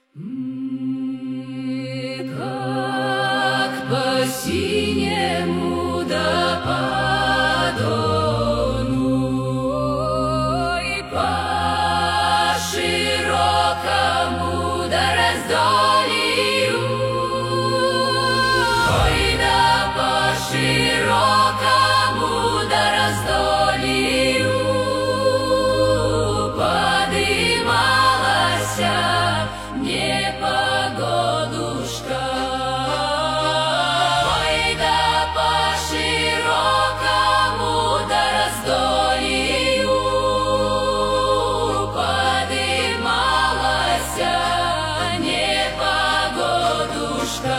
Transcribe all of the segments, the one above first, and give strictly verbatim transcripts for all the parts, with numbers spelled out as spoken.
Мы как по синему да по Дону и по широкому да раздолью, ой, да по широкому да раздолью подымалася непогодушка, ой, да по широкому да раздолью подымалася непогодушка.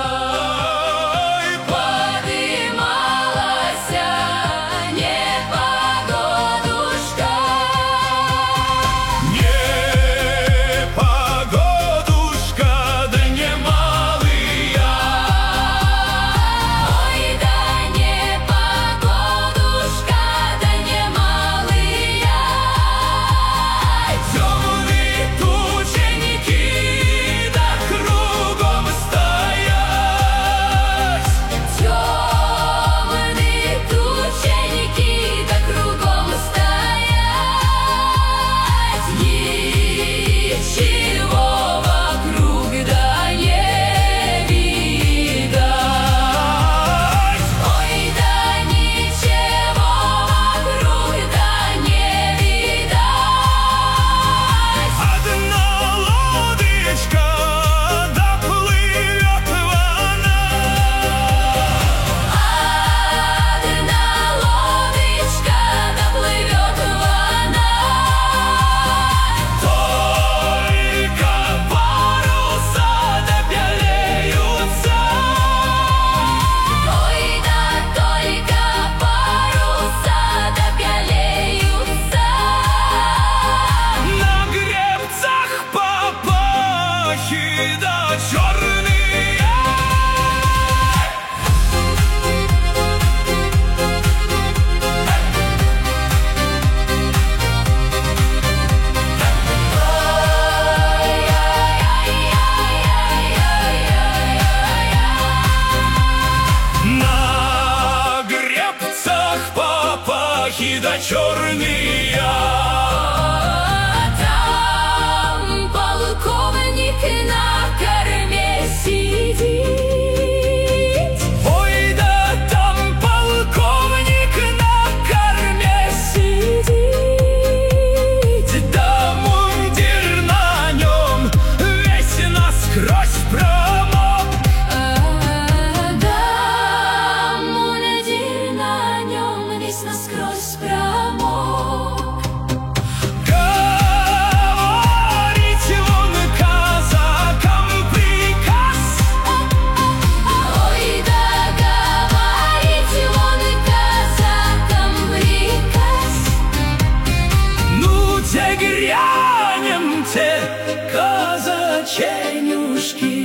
Да черные. На гребцах папахи да черные. Насквозь промок. Говорить он казакам приказ. Ой, да говорить он казакам приказ. Ну, те грянем, те казаченюшки.